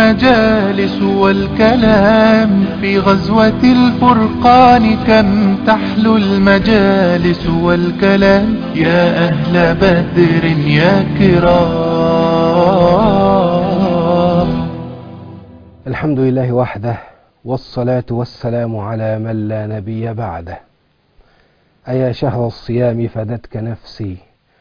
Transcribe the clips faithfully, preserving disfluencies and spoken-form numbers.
مجالس والكلام في غزوة الفرقان كم تحلو المجالس والكلام يا أهل بدر يا كرام. الحمد لله وحده والصلاة والسلام على من لا نبي بعده. أيا شهر الصيام فدتك نفسي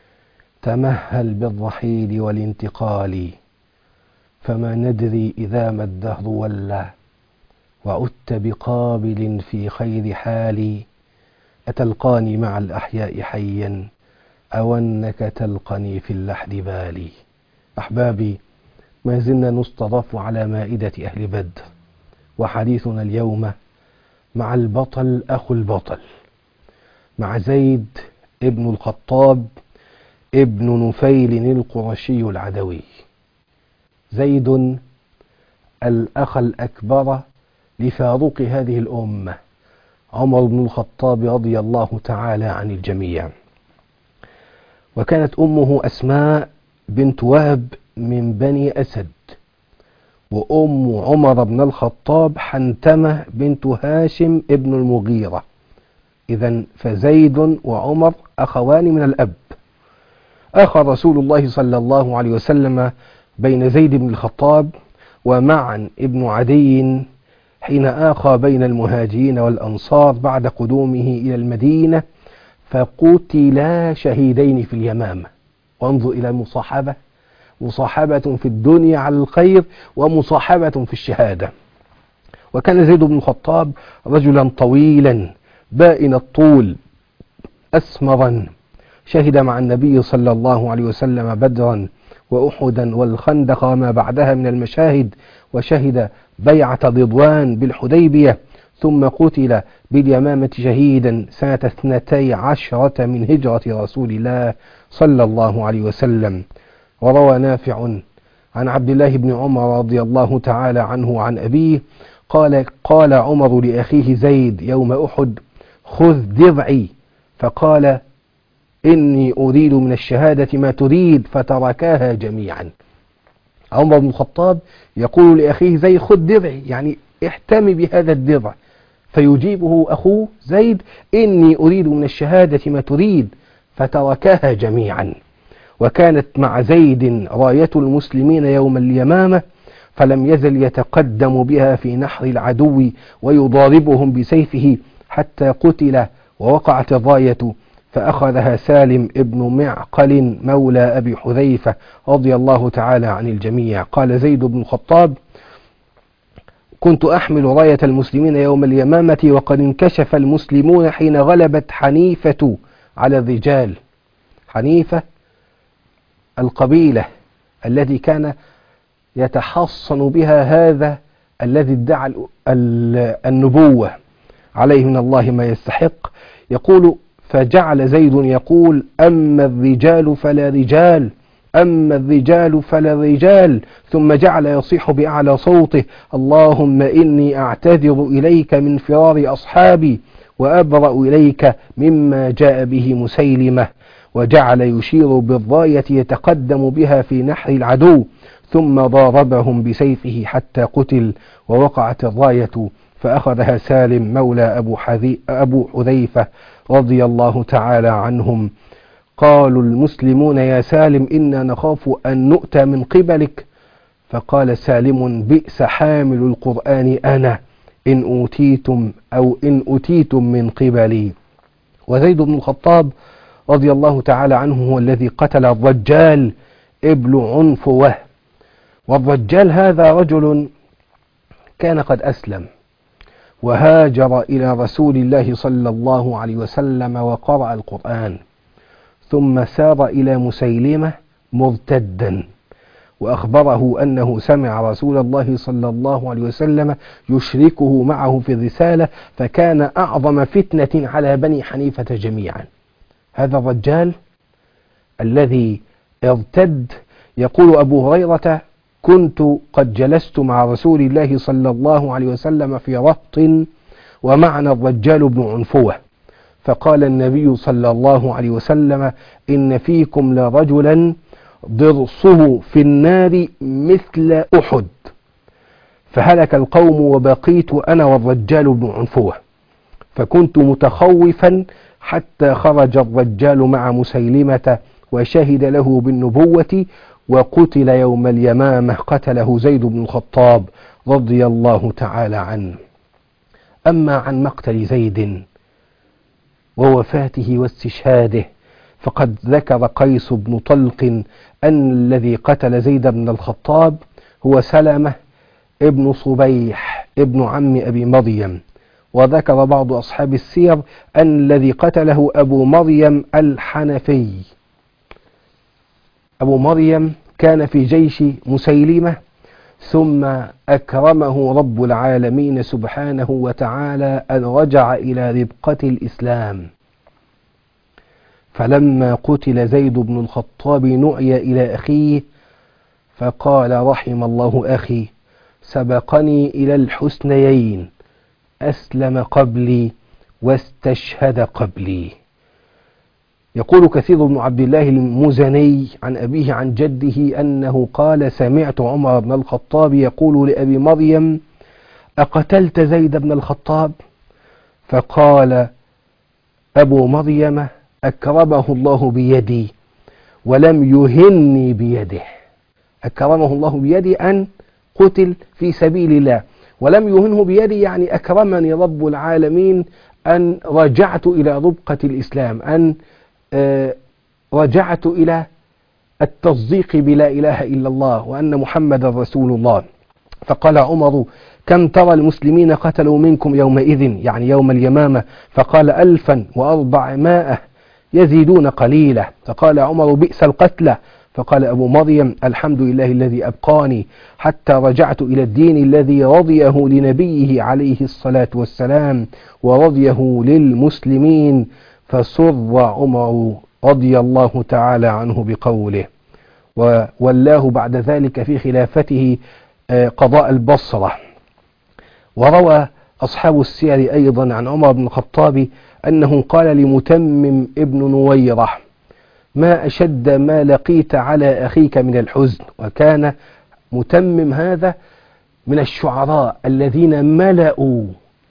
تمهل بالرحيل والانتقال، فما ندري إذا ما الدهر ولى وعدت بقابل في خير حالي، أتلقاني مع الأحياء حيا أو أنك تلقني في اللحد بالي. أحبابي، ما زلنا نستضاف على مائدة أهل بدر، وحديثنا اليوم مع البطل أخو البطل، مع زيد ابن الخطاب ابن نفيل القرشي العدوي. زيد الأخ الأكبر لفاروق هذه الأمة عمر بن الخطاب رضي الله تعالى عن الجميع، وكانت أمه أسماء بنت وهب من بني أسد، وأم عمر بن الخطاب حنتمة بنت هاشم ابن المغيرة. إذن فزيد وعمر أخوان من الأب. آخى رسول الله صلى الله عليه وسلم بين زيد بن الخطاب ومعن ابن عدي حين آخى بين المهاجرين والأنصار بعد قدومه إلى المدينة، فقتلا شهيدين في اليمامة. وانظر إلى المصاحبة، مصاحبة في الدنيا على الخير ومصاحبة في الشهادة. وكان زيد بن الخطاب رجلا طويلا بائن الطول أسمرا، شهد مع النبي صلى الله عليه وسلم بدرا وأحدا والخندق وما بعدها من المشاهد، وشهد بيعة رضوان بالحديبية، ثم قتل باليمامة شهيدا سنة اثنتي عشرة من هجرة رسول الله صلى الله عليه وسلم. وروى نافع عن عبد الله بن عمر رضي الله تعالى عنه عن أبيه قال قال عمر لأخيه زيد يوم أحد: خذ درعي، فقال: إني أريد من الشهادة ما تريد، فتركاها جميعا. عمر بن الخطاب يقول لأخيه زيد: خذ درعي، يعني احتمي بهذا الدرع. فيجيبه أخوه زيد: إني أريد من الشهادة ما تريد، فتركاها جميعا. وكانت مع زيد راية المسلمين يوم اليمامة، فلم يزل يتقدم بها في نحر العدو ويضاربهم بسيفه حتى قتل، ووقعت الراية فأخذها سالم ابن معقل مولى أبي حذيفة رضي الله تعالى عن الجميع. قال زيد بن الخطاب: كنت أحمل راية المسلمين يوم اليمامة وقد انكشف المسلمون حين غلبت حنيفة على الرجال. حنيفة القبيلة التي كان يتحصن بها هذا الذي ادعى النبوة عليه من الله ما يستحق. يقول: فجعل زيد يقول: أما الرجال فلا رجال، أما الرجال فلا رجال، ثم جعل يصيح بأعلى صوته: اللهم إني أعتذر إليك من فرار أصحابي وأبرأ إليك مما جاء به مسيلمة. وجعل يشير بالراية يتقدم بها في نحر العدو، ثم ضاربهم بسيفه حتى قتل، ووقعت الراية فأخذها سالم مولى أبو, أبو حذيفة رضي الله تعالى عنهم. قالوا المسلمون: يا سالم إنا نخاف أن نؤتى من قبلك. فقال سالم: بئس حامل القرآن أنا إن أوتيتم أو إن أتيتم من قبلي. وزيد بن الخطاب رضي الله تعالى عنه هو الذي قتل الرجال ابن عنفوة. والرجال هذا رجل كان قد أسلم وهاجر إلى رسول الله صلى الله عليه وسلم وقرأ القرآن، ثم سار إلى مسيلمة مرتدا، وأخبره أنه سمع رسول الله صلى الله عليه وسلم يشركه معه في الرسالة، فكان أعظم فتنة على بني حنيفة جميعا. هذا الرجال الذي ارتد، يقول أبو هريرة: كنت قد جلست مع رسول الله صلى الله عليه وسلم في رهط ومعنا الرجال بن عنفوة، فقال النبي صلى الله عليه وسلم: إن فيكم لرجلا ضرسه في النار مثل أحد، فهلك القوم وبقيت أنا والرجال بن عنفوة، فكنت متخوفا حتى خرج الرجال مع مسيلمة وشهد له بالنبوة وقتل يوم اليمامة، قتله زيد بن الخطاب رضي الله تعالى عنه. أما عن مقتل زيد ووفاته واستشهاده فقد ذكر قيس بن طلق أن الذي قتل زيد بن الخطاب هو سلمة ابن صبيح ابن عم أبي مريم، وذكر بعض أصحاب السير أن الذي قتله أبو مريم الحنفي. أبو مريم كان في جيش مسيلمة، ثم أكرمه رب العالمين سبحانه وتعالى أن رجع إلى ربقة الإسلام، فلما قتل زيد بن الخطاب نعي إلى أخيه فقال رحم الله أخي سبقني إلى الحسنيين، أسلم قبلي واستشهد قبلي. يقول كثير بن عبد الله المزني عن أبيه عن جده أنه قال سمعت عمر بن الخطاب يقول لأبي مريم أقتلت زيد بن الخطاب؟ فقال أبو مريم أكرمه الله بيدي ولم يهني بيده. أكرمه الله بيدي أن قتل في سبيل الله، ولم يهنه بيدي يعني أكرمني رب العالمين أن رجعت إلى ربقة الإسلام، أن رجعت إلى التصديق بلا إله إلا الله وأن محمد رسول الله. فقال عمر كم ترى المسلمين قتلوا منكم يومئذ يعني يوم اليمامة؟ فقال ألفا وأربعمائة يزيدون قليلا. فقال عمر بئس القتلى. فقال أبو مريم الحمد لله الذي أبقاني حتى رجعت إلى الدين الذي رضيه لنبيه عليه الصلاة والسلام ورضيه للمسلمين. فسر عمر رضي الله تعالى عنه بقوله، وولاه بعد ذلك في خلافته قضاء البصرة. وروى أصحاب السير أيضا عن عمر بن الخطاب أنه قال لمتمم ابن نويرة ما أشد ما لقيت على أخيك من الحزن. وكان متمم هذا من الشعراء الذين ملأوا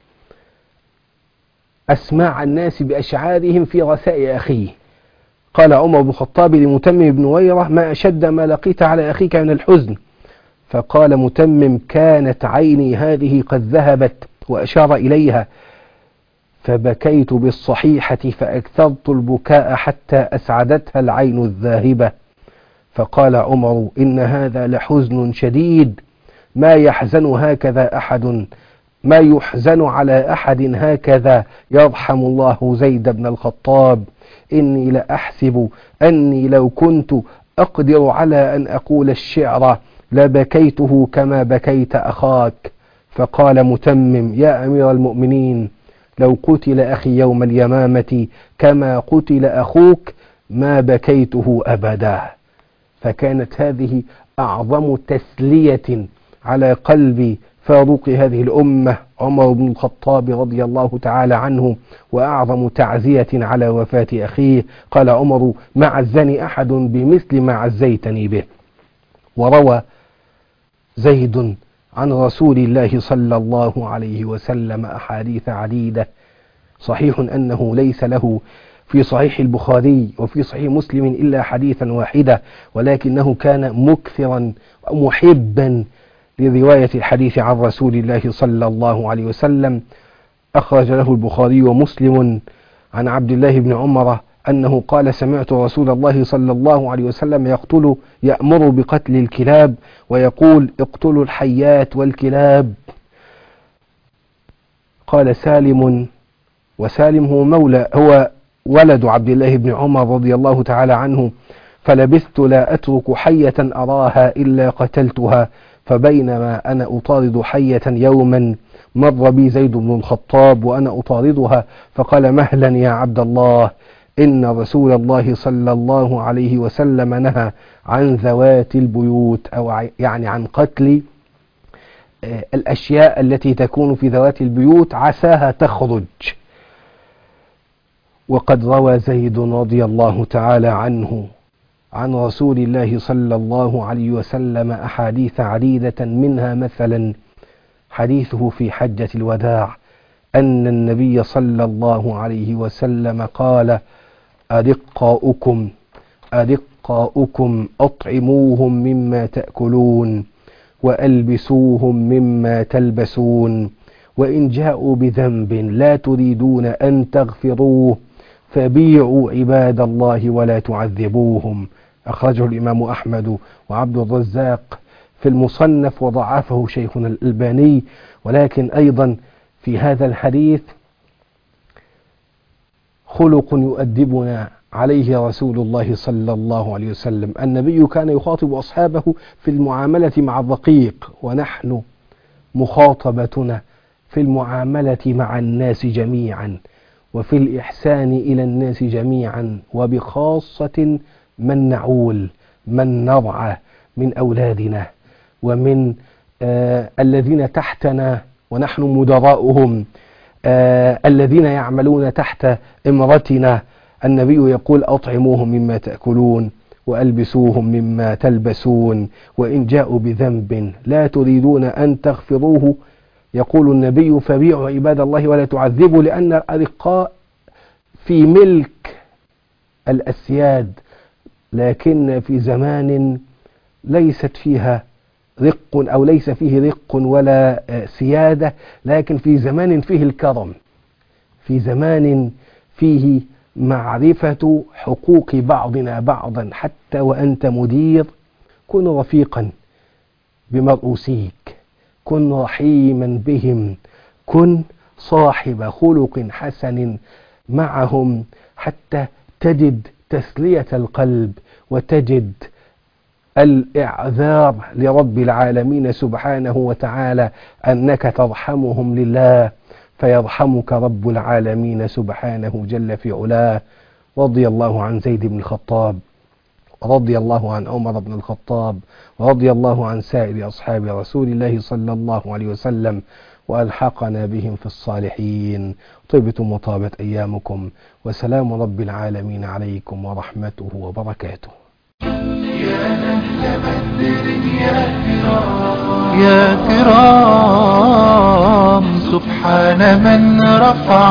أسماع الناس بأشعارهم في رثاء أخيه. قال عمر بن الخطاب لمتمم بن نويرة ما أشد ما لقيت على أخيك من الحزن؟ فقال متمم كانت عيني هذه قد ذهبت، وأشار إليها، فبكيت بالصحيحة فأكثرت البكاء حتى أسعدتها العين الذاهبة. فقال عمر إن هذا لحزن شديد، ما يحزن هكذا أحد ما يحزن على أحد هكذا، يرحم الله زيد بن الخطاب. إني لأحسب أني لو كنت أقدر على أن أقول الشعر لبكيته كما بكيت أخاك. فقال متمم يا أمير المؤمنين لو قتل أخي يوم اليمامة كما قتل أخوك ما بكيته أبدا. فكانت هذه أعظم تسلية على قلب فاروق هذه الأمة عمر بن الخطاب رضي الله تعالى عنه، وأعظم تعزية على وفاة أخيه. قال عمر ما عزني أحد بمثل ما عزيتني به. وروى زيد عن رسول الله صلى الله عليه وسلم أحاديث عديدة. صحيح أنه ليس له في صحيح البخاري وفي صحيح مسلم إلا حديثا واحدة، ولكنه كان مكثرا محبا لرواية الحديث عن رسول الله صلى الله عليه وسلم. أخرج له البخاري ومسلم عن عبد الله بن عمر أنه قال سمعت رسول الله صلى الله عليه وسلم يقتل يأمر بقتل الكلاب ويقول اقتلوا الحيات والكلاب. قال سالم، وسالم هو مولى هو ولد عبد الله بن عمر رضي الله تعالى عنه، فلبثت لا أترك حية أراها إلا قتلتها، فبينما أنا أطارد حية يوما مر بي زيد بن الخطاب وأنا أطاردها فقال مهلا يا عبد الله إن رسول الله صلى الله عليه وسلم نهى عن ذوات البيوت، أو يعني عن قتل الأشياء التي تكون في ذوات البيوت عساها تخرج. وقد روى زيد رضي الله تعالى عنه عن رسول الله صلى الله عليه وسلم أحاديث عديدة، منها مثلا حديثه في حجة الوداع أن النبي صلى الله عليه وسلم قال: أرقاؤكم أرقاؤكم أطعموهم مما تأكلون وألبسوهم مما تلبسون، وإن جاءوا بذنب لا تريدون أن تغفروه فبيعوا عباد الله ولا تعذبوهم. أخرجه الإمام أحمد وعبد الرزاق في المصنف وضعفه شيخنا الألباني. ولكن أيضا في هذا الحديث خلق يؤدبنا عليه رسول الله صلى الله عليه وسلم. النبي كان يخاطب أصحابه في المعاملة مع الرقيق، ونحن مخاطبتنا في المعاملة مع الناس جميعا، وفي الإحسان إلى الناس جميعا، وبخاصة من نعول من نرعى من أولادنا ومن آه الذين تحتنا ونحن مدراؤهم، آه الذين يعملون تحت إمرتنا. النبي يقول: أطعموهم مما تأكلون وألبسوهم مما تلبسون، وإن جاءوا بذنب لا تريدون أن تغفروه، يقول النبي: فبيعوا عباد الله ولا تعذبوا. لأن الأرقاء في ملك الأسياد، لكن في زمان ليست فيها رق أو ليس فيه رق ولا سيادة، لكن في زمان فيه الكرم، في زمان فيه معرفة حقوق بعضنا بعضا. حتى وأنت مدير كن رفيقا بمرؤوسيك، كن رحيما بهم، كن صاحب خلق حسن معهم، حتى تجد تسلية القلب وتجد الإعذار لرب العالمين سبحانه وتعالى أنك ترحمهم لله، فيرحمك رب العالمين سبحانه جل في علاه. رضي الله عن زيد بن الخطاب، رضي الله عن عمر بن الخطاب، ورضي الله عن سائر أصحاب رسول الله صلى الله عليه وسلم، وألحقنا بهم في الصالحين. طيبتم وطابت أيامكم، وسلام رب العالمين عليكم ورحمته وبركاته. يا أهل بدر يا كرام يا كرام، سبحان من رفع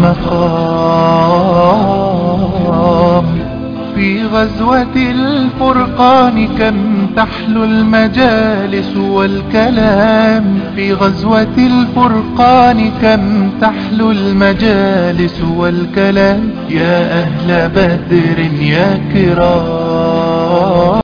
المقام. في غزوة الفرقان كم تحلو المجالس والكلام، في غزوة الفرقان كم تحلو المجالس والكلام. يا أهل بدر يا كرام.